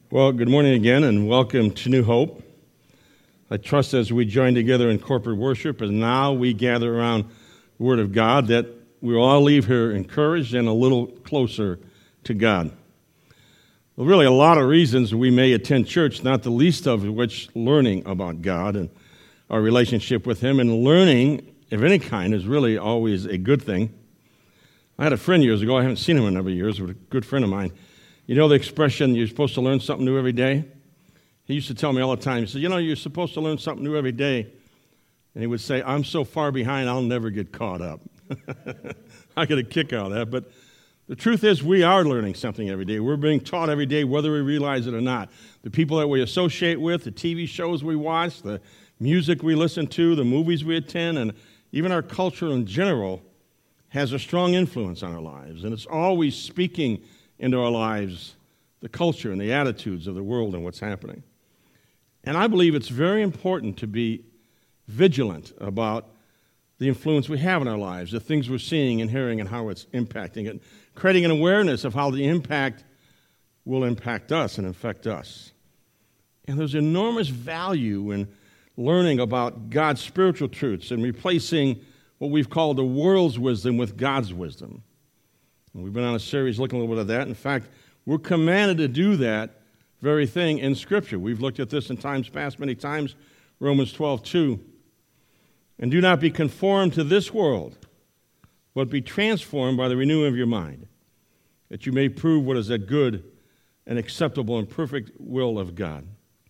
Well, good morning again, and welcome to New Hope. I trust as we join together in corporate worship, and now we gather around the Word of God, that we will all leave here encouraged and a little closer to God. Well, really, a lot of reasons we may attend church, not the least of which learning about God and our relationship with Him. And learning of any kind is really always a good thing. I had a friend years ago, I haven't seen him in a number of years, but a good friend of mine. You know the expression, you're supposed to learn something new every day? He used to tell me all the time, he said, you're supposed to learn something new every day. And he would say, I'm so far behind, I'll never get caught up. I get a kick out of that. But the truth is, we are learning something every day. We're being taught every day, whether we realize it or not. The people that we associate with, the TV shows we watch, the music we listen to, the movies we attend, and even our culture in general has a strong influence on our lives. And it's always speaking into our lives, the culture and the attitudes of the world and what's happening. And I believe it's very important to be vigilant about the influence we have in our lives, the things we're seeing and hearing and how it's impacting it, creating an awareness of how the impact will impact us and affect us. And there's enormous value in learning about God's spiritual truths and replacing what we've called the world's wisdom with God's wisdom. And we've been on a series looking a little bit at that. In fact, we're commanded to do that very thing in Scripture. We've looked at this in times past many times, Romans 12:2. And do not be conformed to this world, but be transformed by the renewing of your mind, that you may prove what is that good and acceptable and perfect will of God.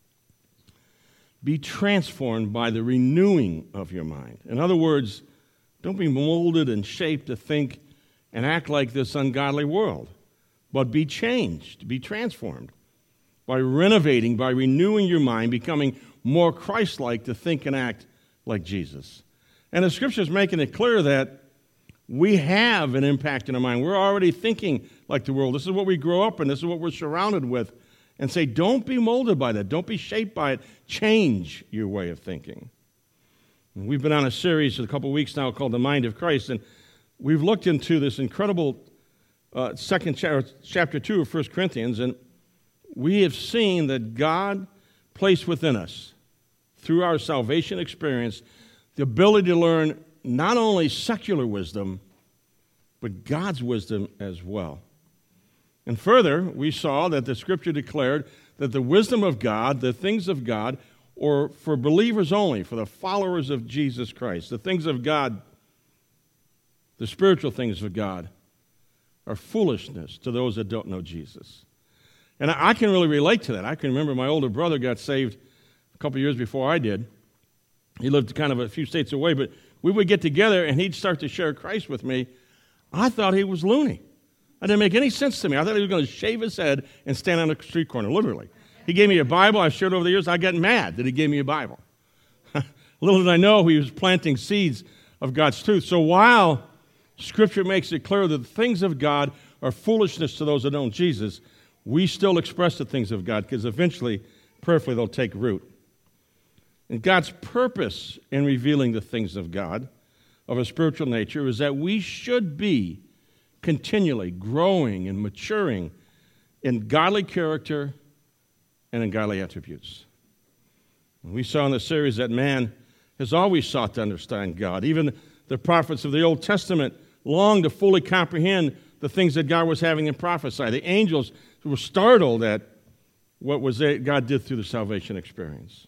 Be transformed by the renewing of your mind. In other words, don't be molded and shaped to think and act like this ungodly world, but be changed, be transformed by renovating, by renewing your mind, becoming more Christ-like to think and act like Jesus. And the Scripture is making it clear that we have an impact in our mind. We're already thinking like the world. This is what we grow up in. This is what we're surrounded with. And say, don't be molded by that. Don't be shaped by it. Change your way of thinking. And we've been on a series for a couple of weeks now called The Mind of Christ, and we've looked into this incredible chapter 2 of 1 Corinthians, and we have seen that God placed within us, through our salvation experience, the ability to learn not only secular wisdom, but God's wisdom as well. And further, we saw that the Scripture declared that the wisdom of God, the things of God, or for believers only, for the followers of Jesus Christ, the things of God, the spiritual things of God, are foolishness to those that don't know Jesus. And I can really relate to that. I can remember my older brother got saved a couple of years before I did. He lived kind of a few states away, but we would get together and he'd start to share Christ with me. I thought he was loony. That didn't make any sense to me. I thought he was going to shave his head and stand on a street corner, literally. He gave me a Bible. I've shared over the years. I got mad that he gave me a Bible. Little did I know he was planting seeds of God's truth. So while Scripture makes it clear that the things of God are foolishness to those that don't know Jesus, we still express the things of God because eventually, prayerfully, they'll take root. And God's purpose in revealing the things of God, of a spiritual nature, is that we should be continually growing and maturing in godly character and in godly attributes. And we saw in the series that man has always sought to understand God. Even the prophets of the Old Testament longed to fully comprehend the things that God was having them prophesy. The angels were startled at what was God did through the salvation experience.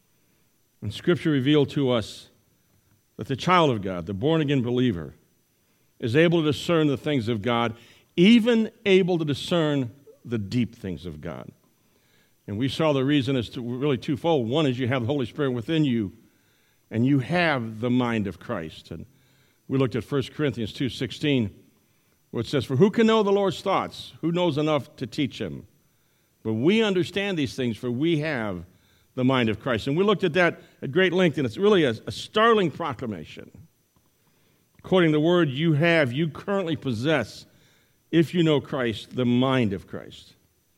And Scripture revealed to us that the child of God, the born-again believer, is able to discern the things of God, even able to discern the deep things of God. And we saw the reason is really twofold. One is you have the Holy Spirit within you, and you have the mind of Christ. And we looked at 1 Corinthians 2:16, where it says, for who can know the Lord's thoughts? Who knows enough to teach him? But we understand these things, for we have the mind of Christ. And we looked at that at great length, and it's really a startling proclamation. According to the word, you currently possess, if you know Christ, the mind of Christ.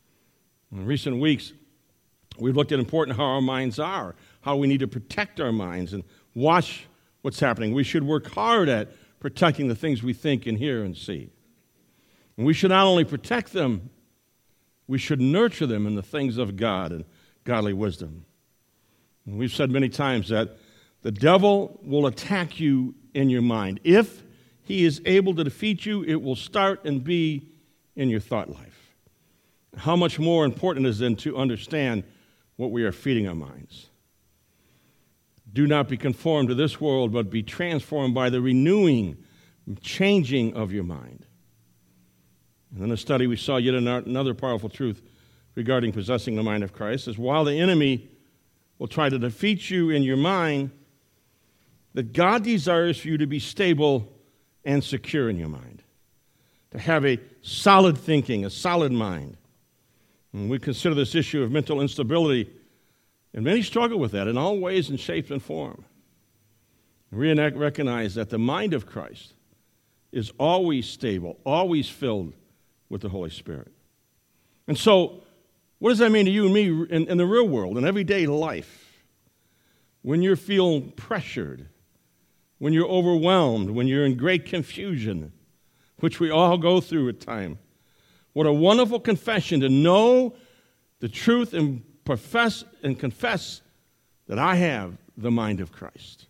In recent weeks, we've looked at important how our minds are, how we need to protect our minds and watch what's happening. We should work hard at protecting the things we think and hear and see. And we should not only protect them, we should nurture them in the things of God and godly wisdom. And we've said many times that the devil will attack you in your mind. If he is able to defeat you, it will start and be in your thought life. How much more important is it then to understand what we are feeding our minds? Do not be conformed to this world, but be transformed by the renewing, changing of your mind. And in the study, we saw yet another powerful truth regarding possessing the mind of Christ, is while the enemy will try to defeat you in your mind, that God desires for you to be stable and secure in your mind, to have a solid thinking, a solid mind. And we consider this issue of mental instability, and many struggle with that in all ways and shapes and form. We recognize that the mind of Christ is always stable, always filled with the Holy Spirit. And so, what does that mean to you and me in the real world, in everyday life? When you're feeling pressured, when you're overwhelmed, when you're in great confusion, which we all go through at times. What a wonderful confession to know the truth and profess and confess that I have the mind of Christ.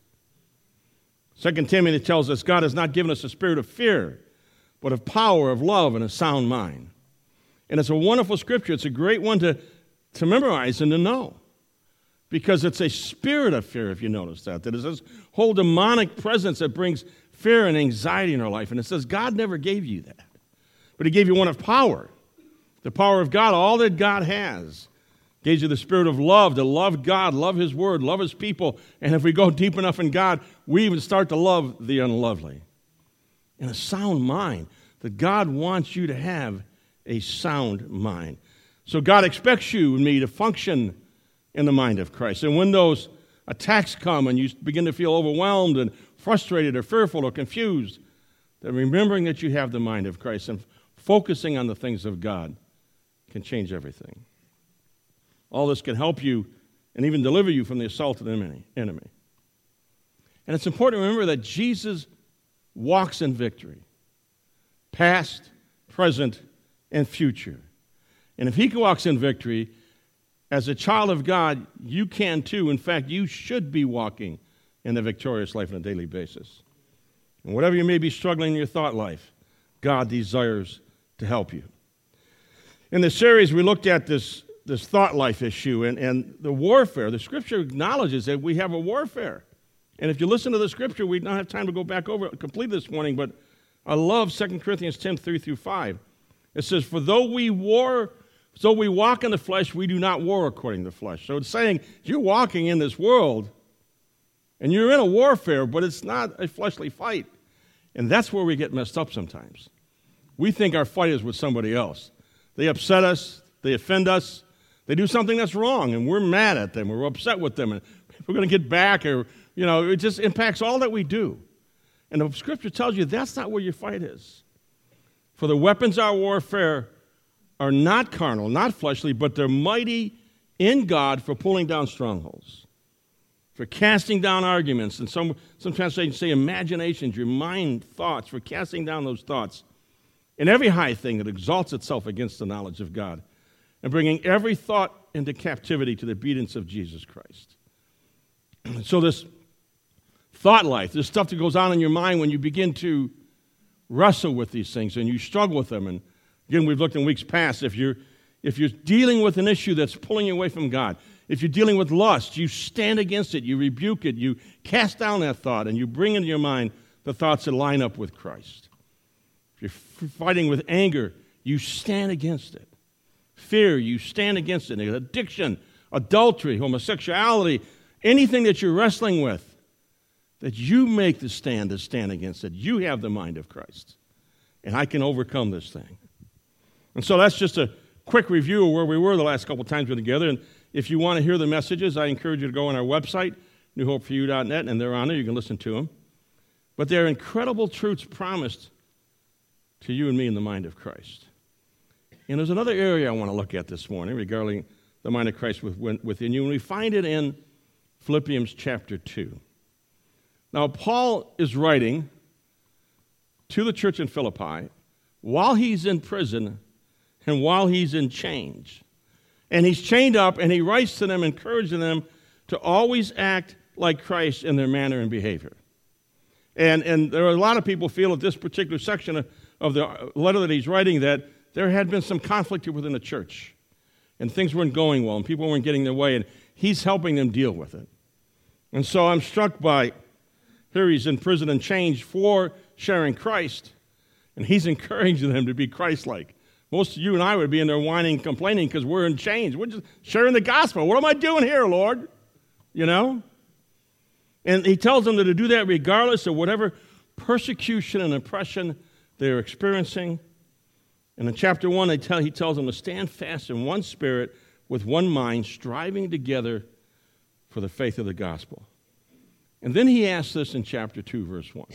2 Timothy tells us God has not given us a spirit of fear, but of power, of love, and a sound mind. And it's a wonderful scripture. It's a great one to memorize and to know, because it's a spirit of fear, if you notice that. That is this whole demonic presence that brings fear and anxiety in our life. And it says God never gave you that, but he gave you one of power. The power of God, all that God has. Gives you the spirit of love, to love God, love his word, love his people. And if we go deep enough in God, we even start to love the unlovely. And a sound mind, that God wants you to have a sound mind. So God expects you and me to function in the mind of Christ. And when those attacks come and you begin to feel overwhelmed and frustrated or fearful or confused, then remembering that you have the mind of Christ and focusing on the things of God can change everything. All this can help you and even deliver you from the assault of the enemy. And it's important to remember that Jesus walks in victory, past, present, and future. And if he walks in victory, as a child of God, you can too. In fact, you should be walking in a victorious life on a daily basis. And whatever you may be struggling in your thought life, God desires to help you. In this series, we looked at this thought life issue and the warfare. The Scripture acknowledges that we have a warfare. And if you listen to the Scripture, we don't have time to go back over it completely this morning, but I love 2 Corinthians 10, 3-5. It says, For though we walk in the flesh, we do not war according to the flesh. So it's saying you're walking in this world, and you're in a warfare, but it's not a fleshly fight. And that's where we get messed up sometimes. We think our fight is with somebody else. They upset us, they offend us, they do something that's wrong, and we're mad at them, we're upset with them, and we're going to get back, or, it just impacts all that we do. And the Scripture tells you that's not where your fight is. For the weapons of our warfare are not carnal, not fleshly, but they're mighty in God for pulling down strongholds, for casting down arguments, and some translations say imaginations, your mind thoughts, for casting down those thoughts, and every high thing that exalts itself against the knowledge of God, and bringing every thought into captivity to the obedience of Jesus Christ. So this thought life, this stuff that goes on in your mind when you begin to wrestle with these things and you struggle with them. And again, we've looked in weeks past, if you're dealing with an issue that's pulling you away from God, if you're dealing with lust, you stand against it, you rebuke it, you cast down that thought, and you bring into your mind the thoughts that line up with Christ. If you're fighting with anger, you stand against it. Fear, you stand against it. Addiction, adultery, homosexuality, anything that you're wrestling with, that you make the stand to stand against it. You have the mind of Christ. And I can overcome this thing. And so that's just a quick review of where we were the last couple times we were together. And if you want to hear the messages, I encourage you to go on our website, newhopeforyou.net, and they're on there. You can listen to them. But they're incredible truths promised to you and me in the mind of Christ. And there's another area I want to look at this morning regarding the mind of Christ within you, and we find it in Philippians chapter 2. Now, Paul is writing to the church in Philippi while he's in prison and while he's in chains. And he's chained up, and he writes to them, encouraging them to always act like Christ in their manner and behavior. And there are a lot of people feel at this particular section of the letter that he's writing that there had been some conflict within the church, and things weren't going well, and people weren't getting their way, and he's helping them deal with it. And so I'm struck by, here he's in prison and chained for sharing Christ, and he's encouraging them to be Christ-like. Most of you and I would be in there whining, complaining because we're in chains. We're just sharing the gospel. What am I doing here, Lord? You know? And he tells them to do that regardless of whatever persecution and oppression they're experiencing. And in chapter 1, he tells them to stand fast in one spirit with one mind, striving together for the faith of the gospel. And then he asks this in chapter 2, verse 1.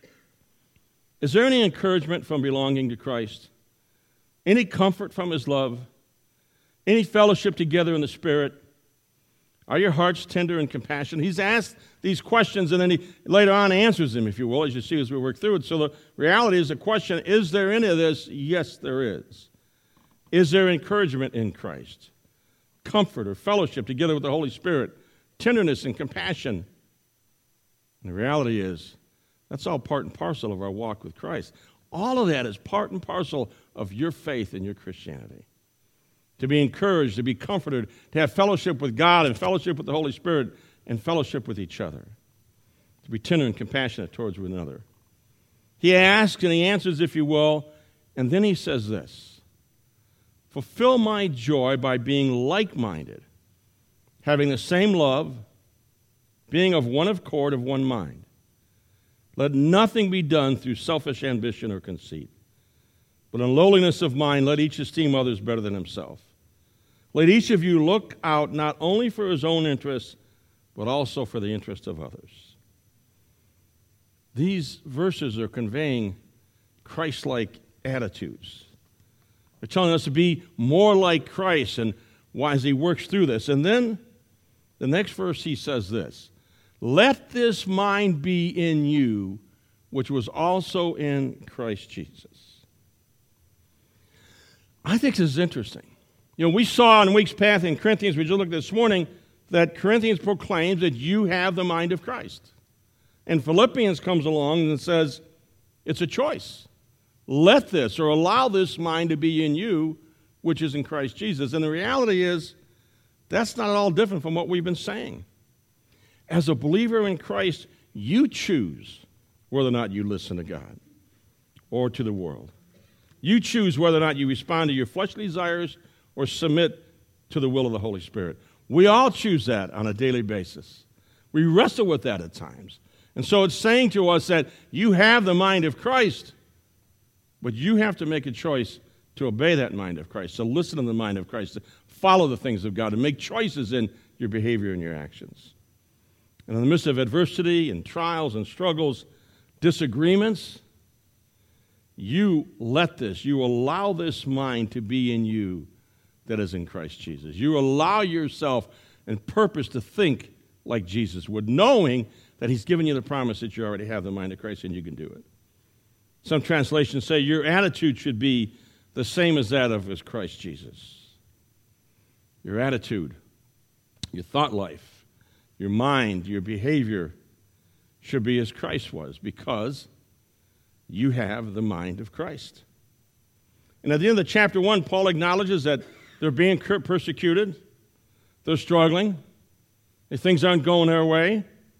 Is there any encouragement from belonging to Christ? Any comfort from his love? Any fellowship together in the Spirit? Are your hearts tender and compassionate? He's asked these questions, and then he later on answers them, if you will, as you see as we work through it. So the reality is the question, is there any of this? Yes, there is. Is there encouragement in Christ? Comfort or fellowship together with the Holy Spirit? Tenderness and compassion? And the reality is, that's all part and parcel of our walk with Christ. All of that is part and parcel of your faith and your Christianity. To be encouraged, to be comforted, to have fellowship with God and fellowship with the Holy Spirit and fellowship with each other. To be tender and compassionate towards one another. He asks and he answers, if you will, and then he says this: fulfill my joy by being like-minded, having the same love, being of one accord, of one mind. Let nothing be done through selfish ambition or conceit, but in lowliness of mind, let each esteem others better than himself. Let each of you look out not only for his own interests, but also for the interest of others. These verses are conveying Christ-like attitudes. They're telling us to be more like Christ, and why as he works through this. And then the next verse he says this: let this mind be in you, which was also in Christ Jesus. I think this is interesting. You know, we saw in weeks past in Corinthians, we just looked this morning, that Corinthians proclaims that you have the mind of Christ. And Philippians comes along and says, it's a choice. Let this or allow this mind to be in you, which is in Christ Jesus. And the reality is, that's not at all different from what we've been saying. As a believer in Christ, you choose whether or not you listen to God or to the world. You choose whether or not you respond to your fleshly desires or submit to the will of the Holy Spirit. We all choose that on a daily basis. We wrestle with that at times. And so it's saying to us that you have the mind of Christ, but you have to make a choice to obey that mind of Christ, to listen to the mind of Christ, to follow the things of God, to make choices in your behavior and your actions. And in the midst of adversity and trials and struggles, disagreements, you allow this mind to be in you that is in Christ Jesus. You allow yourself and purpose to think like Jesus would, knowing that he's given you the promise that you already have the mind of Christ and you can do it. Some translations say your attitude should be the same as that of Christ Jesus. Your attitude, your thought life, your mind, your behavior should be as Christ was, because you have the mind of Christ. And at the end of chapter 1, Paul acknowledges that they're being persecuted, they're struggling, if things aren't going their way.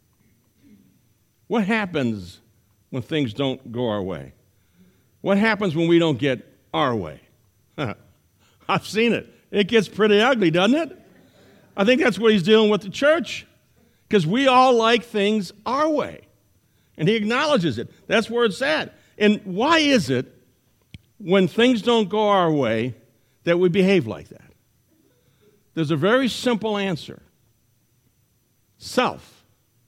What happens when things don't go our way? What happens when we don't get our way? I've seen it. It gets pretty ugly, doesn't it? I think that's what he's dealing with the church, because we all like things our way. And he acknowledges it. That's where it's at. And why is it when things don't go our way that we behave like that? There's a very simple answer. Self.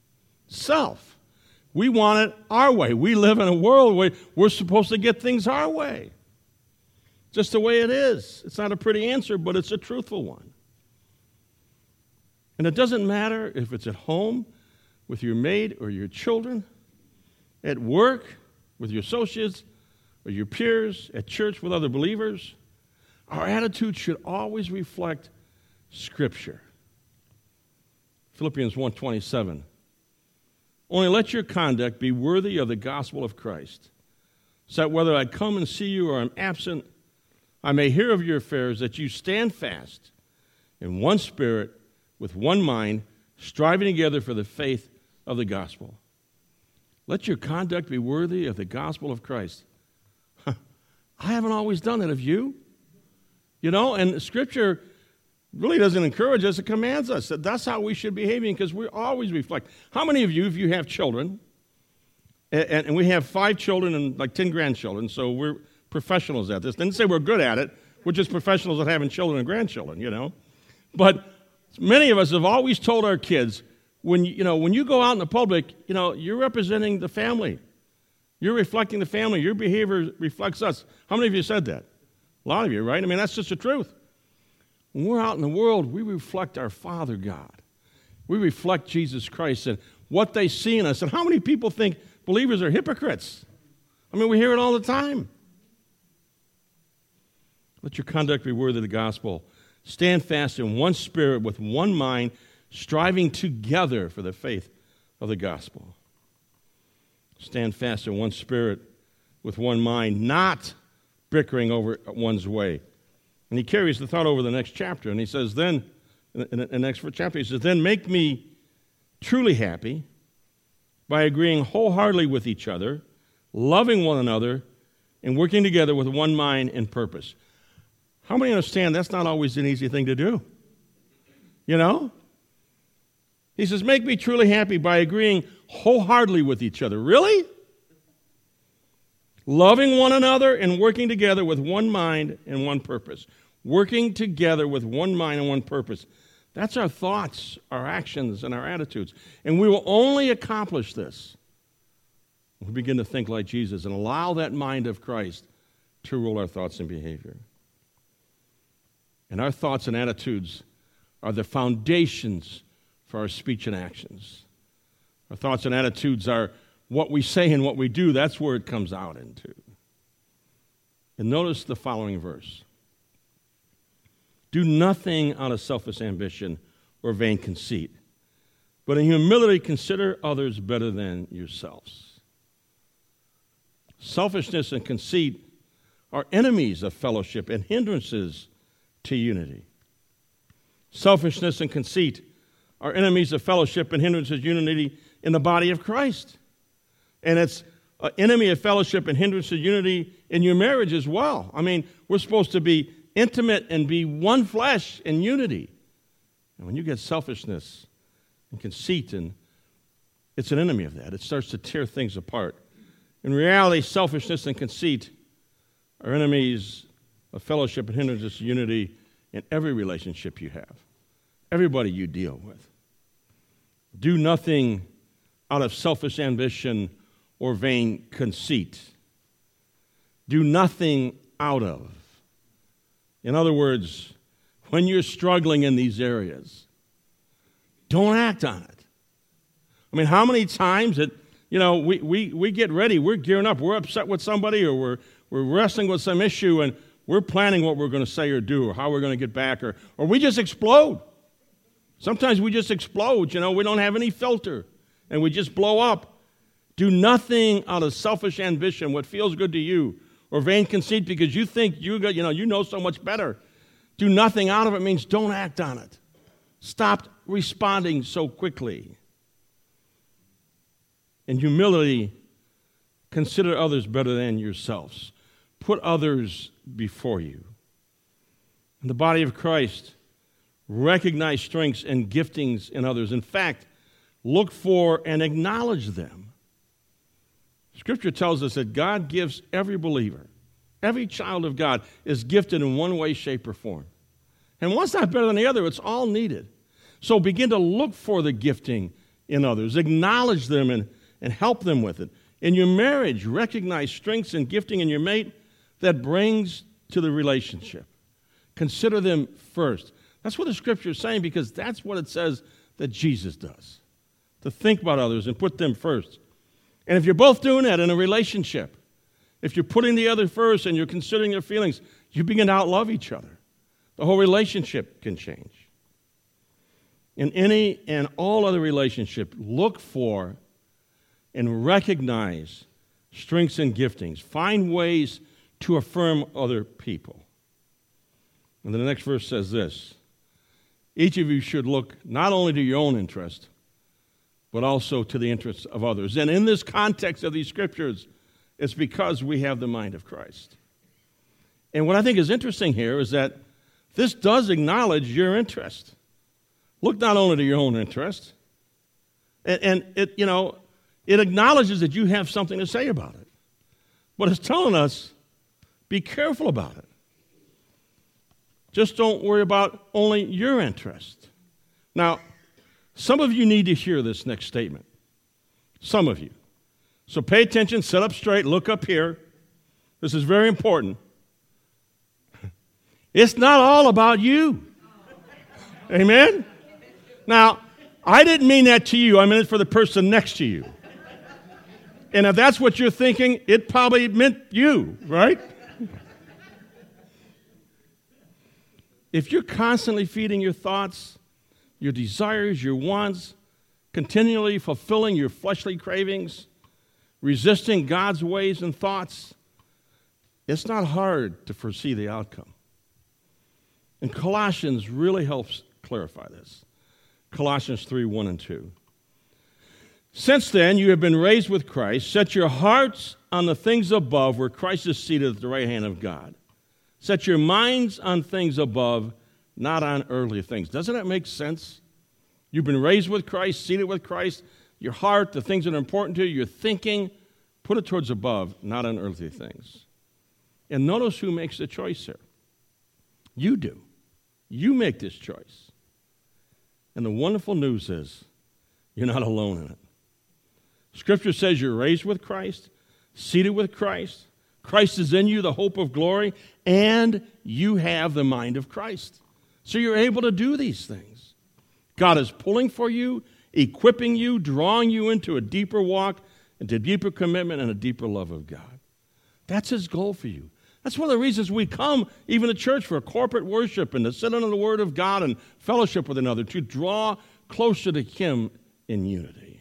We want it our way. We live in a world where we're supposed to get things our way. Just the way it is. It's not a pretty answer, but it's a truthful one. And it doesn't matter if it's at home with your maid or your children, at work with your associates or your peers, at church with other believers. Our attitude should always reflect Scripture. Philippians 1:27. Only let your conduct be worthy of the gospel of Christ, so that whether I come and see you or am absent, I may hear of your affairs, that you stand fast in one spirit, with one mind, striving together for the faith of the gospel. Let your conduct be worthy of the gospel of Christ. I haven't always done it. Have you? You know, and Scripture really doesn't encourage us. It commands us. That's how we should be behaving, because we always reflect. How many of you, if you have children, and we have 5 children and like 10 grandchildren, so we're professionals at this. Didn't say we're good at it. We're just professionals at having children and grandchildren, you know. But many of us have always told our kids, when you go out in the public, you're representing the family. You're reflecting the family. Your behavior reflects us. How many of you said that? A lot of you, right? I mean, that's just the truth. When we're out in the world, we reflect our Father God. We reflect Jesus Christ and what they see in us. And how many people think believers are hypocrites? I mean, we hear it all the time. Let your conduct be worthy of the gospel. Stand fast in one spirit with one mind, striving together for the faith of the gospel. Stand fast in one spirit with one mind, not bickering over one's way. And he carries the thought over the next chapter, and he says, then, in the next chapter, he says, then make me truly happy by agreeing wholeheartedly with each other, loving one another, and working together with one mind and purpose. How many understand that's not always an easy thing to do? You know? He says, make me truly happy by agreeing wholeheartedly with each other. Really? Loving one another and working together with one mind and one purpose. Working together with one mind and one purpose. That's our thoughts, our actions, and our attitudes. And we will only accomplish this when we begin to think like Jesus and allow that mind of Christ to rule our thoughts and behavior. And our thoughts and attitudes are the foundations for our speech and actions. Our thoughts and attitudes are what we say and what we do. That's where it comes out into. And notice the following verse. Do nothing out of selfish ambition or vain conceit, but in humility consider others better than yourselves. Selfishness and conceit are enemies of fellowship and hindrances to unity. Selfishness and conceit are enemies of fellowship and hindrances to unity in the body of Christ. And it's an enemy of fellowship and hindrance to unity in your marriage as well. I mean, we're supposed to be intimate and be one flesh in unity. And when you get selfishness and conceit, and it's an enemy of that. It starts to tear things apart. In reality, selfishness and conceit are enemies of fellowship and hindrances to unity in every relationship you have, everybody you deal with. Do nothing out of selfish ambition or vain conceit. Do nothing out of. In other words, when you're struggling in these areas, don't act on it. I mean, how many times that, we get ready, we're gearing up, we're upset with somebody, or we're wrestling with some issue, and we're planning what we're going to say or do, or how we're going to get back, or we just explode. Sometimes we just explode, we don't have any filter, and we just blow up. Do nothing out of selfish ambition, what feels good to you, or vain conceit because you think you know so much better. Do nothing out of it means don't act on it. Stop responding so quickly. In humility, consider others better than yourselves. Put others before you. In the body of Christ, recognize strengths and giftings in others. In fact, look for and acknowledge them. Scripture tells us that God gives every believer, every child of God is gifted in one way, shape, or form. And one's not better than the other. It's all needed. So begin to look for the gifting in others. Acknowledge them and help them with it. In your marriage, recognize strengths and gifting in your mate that brings to the relationship. Consider them first. That's what the Scripture is saying, because that's what it says that Jesus does. To think about others and put them first. And if you're both doing that in a relationship, if you're putting the other first and you're considering their feelings, You begin to outlove each other. The whole relationship can change. In any and all other relationship, look for and recognize strengths and giftings. Find ways to affirm other people. And then the next verse says this: each of you should look not only to your own interest, but also to the interests of others. And in this context of these scriptures, it's because we have the mind of Christ. And what I think is interesting here is that this does acknowledge your interest. Look not only to your own interest, and it acknowledges that you have something to say about it. But it's telling us, be careful about it. Just don't worry about only your interest. Now, some of you need to hear this next statement. Some of you. So pay attention, sit up straight, look up here. This is very important. It's not all about you. Amen? Now, I didn't mean that to you. I meant it for the person next to you. And if that's what you're thinking, it probably meant you, right? If you're constantly feeding your thoughts, your desires, your wants, continually fulfilling your fleshly cravings, resisting God's ways and thoughts, it's not hard to foresee the outcome. And Colossians really helps clarify this. Colossians 3:1-2. Since then you have been raised with Christ, set your hearts on the things above where Christ is seated at the right hand of God. Set your minds on things above, not on earthly things. Doesn't that make sense? You've been raised with Christ, seated with Christ. Your heart, the things that are important to you, your thinking, put it towards above, not on earthly things. And notice who makes the choice here. You do. You make this choice. And the wonderful news is you're not alone in it. Scripture says you're raised with Christ, seated with Christ. Christ is in you, the hope of glory, and you have the mind of Christ. So you're able to do these things. God is pulling for you, equipping you, drawing you into a deeper walk, into deeper commitment, and a deeper love of God. That's His goal for you. That's one of the reasons we come even to church for corporate worship and to sit under the Word of God and fellowship with another, to draw closer to Him in unity.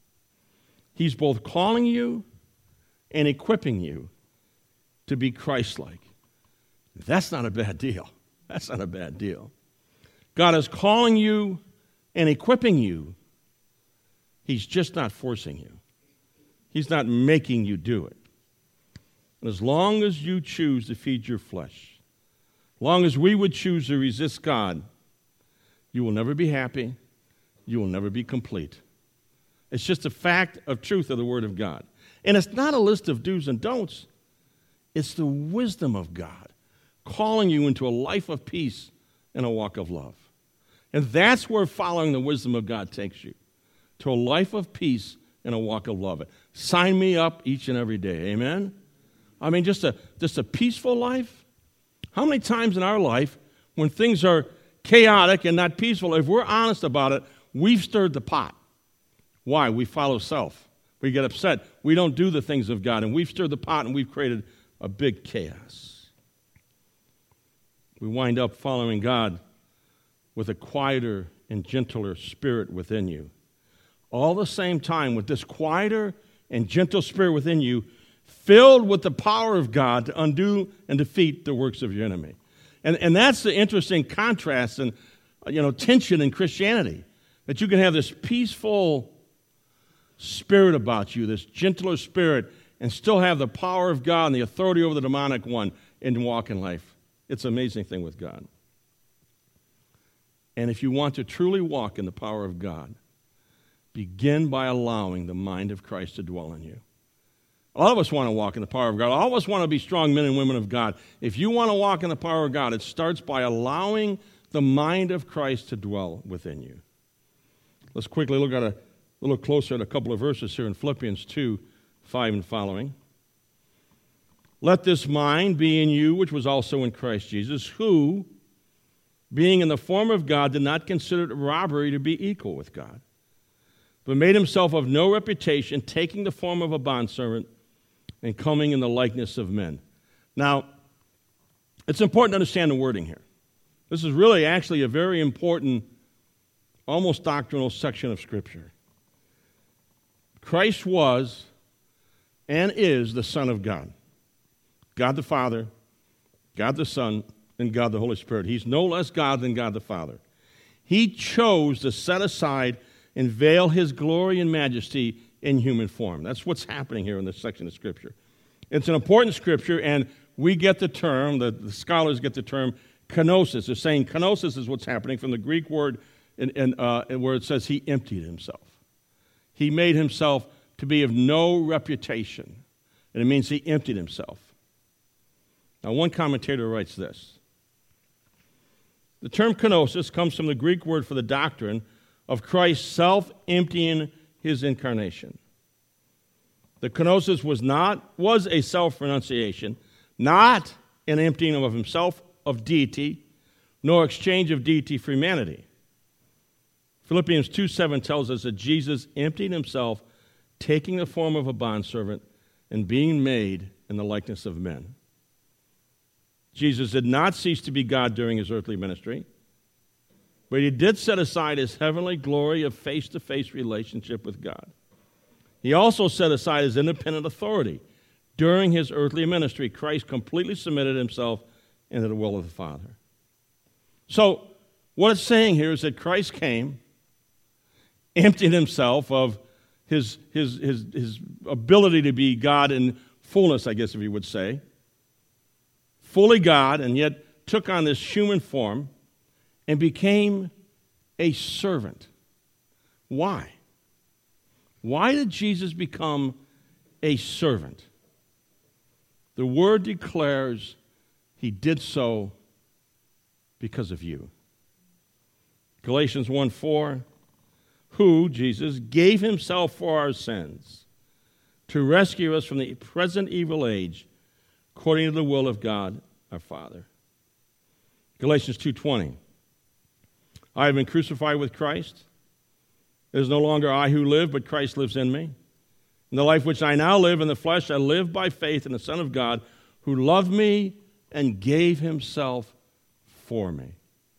He's both calling you and equipping you to be Christ-like. That's not a bad deal. That's not a bad deal. God is calling you and equipping you. He's just not forcing you. He's not making you do it. And as long as you choose to feed your flesh, as long as we would choose to resist God, you will never be happy. You will never be complete. It's just a fact of truth of the Word of God. And it's not a list of do's and don'ts. It's the wisdom of God calling you into a life of peace and a walk of love. And that's where following the wisdom of God takes you, to a life of peace and a walk of love. Sign me up each and every day. Amen? I mean, just a peaceful life. How many times in our life, when things are chaotic and not peaceful, if we're honest about it, we've stirred the pot. Why? We follow self. We get upset. We don't do the things of God, and we've stirred the pot, and we've created a big chaos. We wind up following God with a quieter and gentler spirit within you. All the same time, with this quieter and gentle spirit within you, filled with the power of God to undo and defeat the works of your enemy. And that's the interesting contrast and tension in Christianity, that you can have this peaceful spirit about you, this gentler spirit, and still have the power of God and the authority over the demonic one and walk in life. It's an amazing thing with God. And if you want to truly walk in the power of God, begin by allowing the mind of Christ to dwell in you. All of us want to walk in the power of God. All of us want to be strong men and women of God. If you want to walk in the power of God, it starts by allowing the mind of Christ to dwell within you. Let's quickly look at a little closer at a couple of verses here in Philippians 2:5 and following. Let this mind be in you, which was also in Christ Jesus, who, being in the form of God, did not consider it robbery to be equal with God, but made himself of no reputation, taking the form of a bondservant and coming in the likeness of men. Now, It's important to understand the wording here. This is really actually a very important, almost doctrinal section of Scripture. Christ was and is the Son of God. God the Father, God the Son, and God the Holy Spirit. He's no less God than God the Father. He chose to set aside and veil his glory and majesty in human form. That's what's happening here in this section of Scripture. It's an important Scripture, and we get the term, the scholars get the term kenosis. They're saying kenosis is what's happening from the Greek word where it says he emptied himself. He made himself to be of no reputation, and it means he emptied himself. Now, one commentator writes this. The term kenosis comes from the Greek word for the doctrine of Christ self-emptying his incarnation. The kenosis was a self-renunciation, not an emptying of himself of deity, nor exchange of deity for humanity. Philippians 2:7 tells us that Jesus emptied himself, taking the form of a bondservant and being made in the likeness of men. Jesus did not cease to be God during his earthly ministry, but he did set aside his heavenly glory of face-to-face relationship with God. He also set aside his independent authority. During his earthly ministry, Christ completely submitted himself into the will of the Father. So, what it's saying here is that Christ came, emptied himself of his ability to be God in fullness, I guess if you would say, fully God, and yet took on this human form and became a servant. Why? Why did Jesus become a servant? The Word declares he did so because of you. Galatians 1:4, who, Jesus, gave himself for our sins to rescue us from the present evil age, according to the will of God our Father. Galatians 2:20, I have been crucified with Christ. It is no longer I who live, but Christ lives in me. In the life which I now live in the flesh, I live by faith in the Son of God, who loved me and gave himself for me.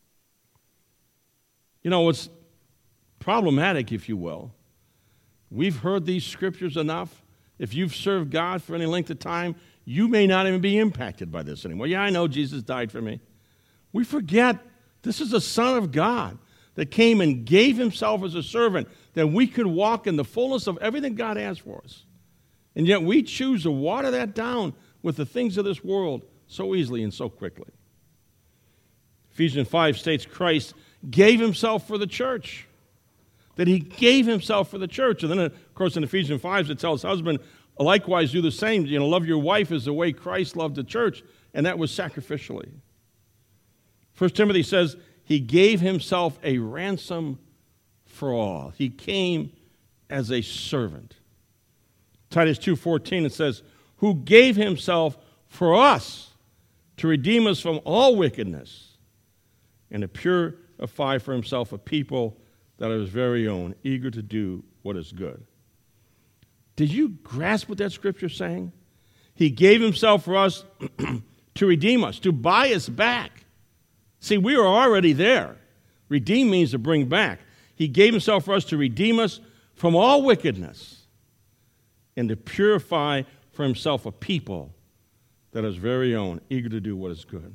You know, it's problematic, if you will. We've heard these scriptures enough. If you've served God for any length of time, you may not even be impacted by this anymore. Yeah, I know Jesus died for me. We forget this is the Son of God that came and gave himself as a servant, that we could walk in the fullness of everything God has for us. And yet we choose to water that down with the things of this world so easily and so quickly. Ephesians 5 states Christ gave himself for the church, that he gave himself for the church. And then, of course, in Ephesians 5, it tells husband, likewise do the same. Love your wife as the way Christ loved the church, and that was sacrificially. 1 Timothy says he gave himself a ransom for all. He came as a servant. Titus 2:14, it says, who gave himself for us to redeem us from all wickedness and to purify for himself a people that are his very own, eager to do what is good. Did you grasp what that scripture is saying? He gave himself for us to redeem us, to buy us back. See, we are already there. Redeem means to bring back. He gave himself for us to redeem us from all wickedness and to purify for himself a people that is very own, eager to do what is good.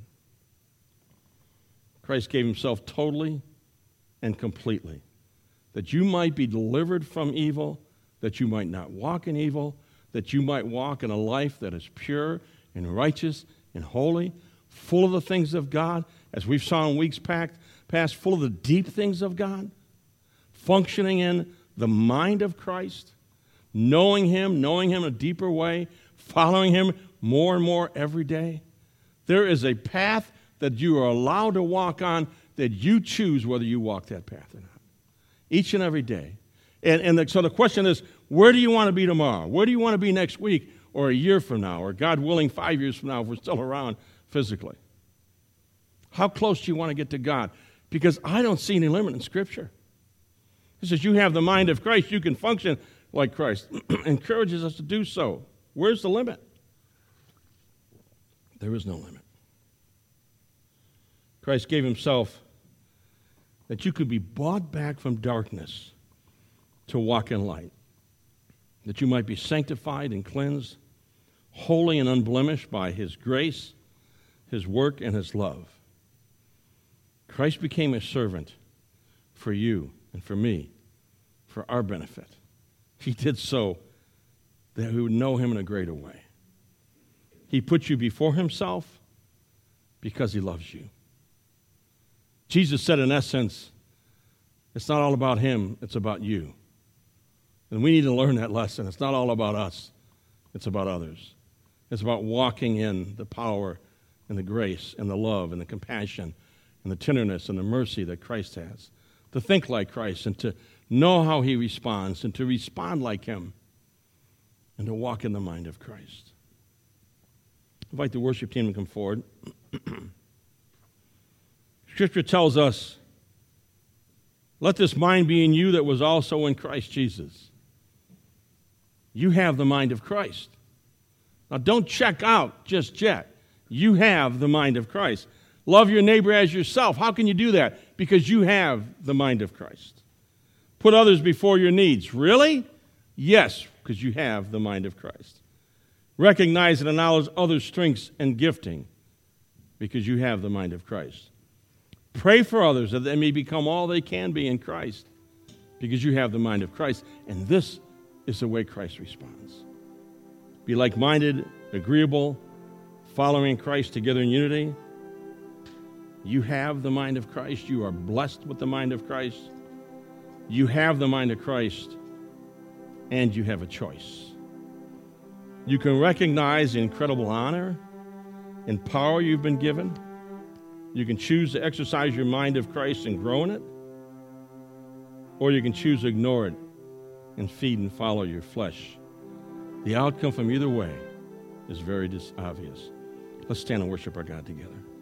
Christ gave himself totally and completely, that you might be delivered from evil, that you might not walk in evil, that you might walk in a life that is pure and righteous and holy, full of the things of God, as we've saw in weeks past, full of the deep things of God, functioning in the mind of Christ, knowing him in a deeper way, following him more and more every day. There is a path that you are allowed to walk on that you choose whether you walk that path or not, each and every day. So the question is, where do you want to be tomorrow? Where do you want to be next week or a year from now, or God willing 5 years from now if we're still around physically? How close do you want to get to God? Because I don't see any limit in Scripture. It says you have the mind of Christ, you can function like Christ. Encourages us to do so. Where's the limit? There is no limit. Christ gave himself that you could be bought back from darkness to walk in light, that you might be sanctified and cleansed, holy and unblemished by his grace, his work, and his love. Christ became a servant for you and for me, for our benefit. He did so that we would know him in a greater way. He put you before himself because he loves you. Jesus said, in essence, it's not all about him, it's about you. And we need to learn that lesson. It's not all about us, it's about others. It's about walking in the power and the grace and the love and the compassion and the tenderness and the mercy that Christ has. To think like Christ and to know how he responds and to respond like him and to walk in the mind of Christ. I invite the worship team to come forward. Scripture tells us, let this mind be in you that was also in Christ Jesus. You have the mind of Christ. Now don't check out just yet. You have the mind of Christ. Love your neighbor as yourself. How can you do that? Because you have the mind of Christ. Put others before your needs. Really? Yes, because you have the mind of Christ. Recognize and acknowledge others' strengths and gifting because you have the mind of Christ. Pray for others that they may become all they can be in Christ because you have the mind of Christ. And this is the way Christ responds. Be like-minded, agreeable, following Christ together in unity. You have the mind of Christ. You are blessed with the mind of Christ. You have the mind of Christ, and you have a choice. You can recognize the incredible honor and power you've been given. You can choose to exercise your mind of Christ and grow in it, or you can choose to ignore it and feed and follow your flesh. The outcome from either way is very obvious. Let's stand and worship our God together.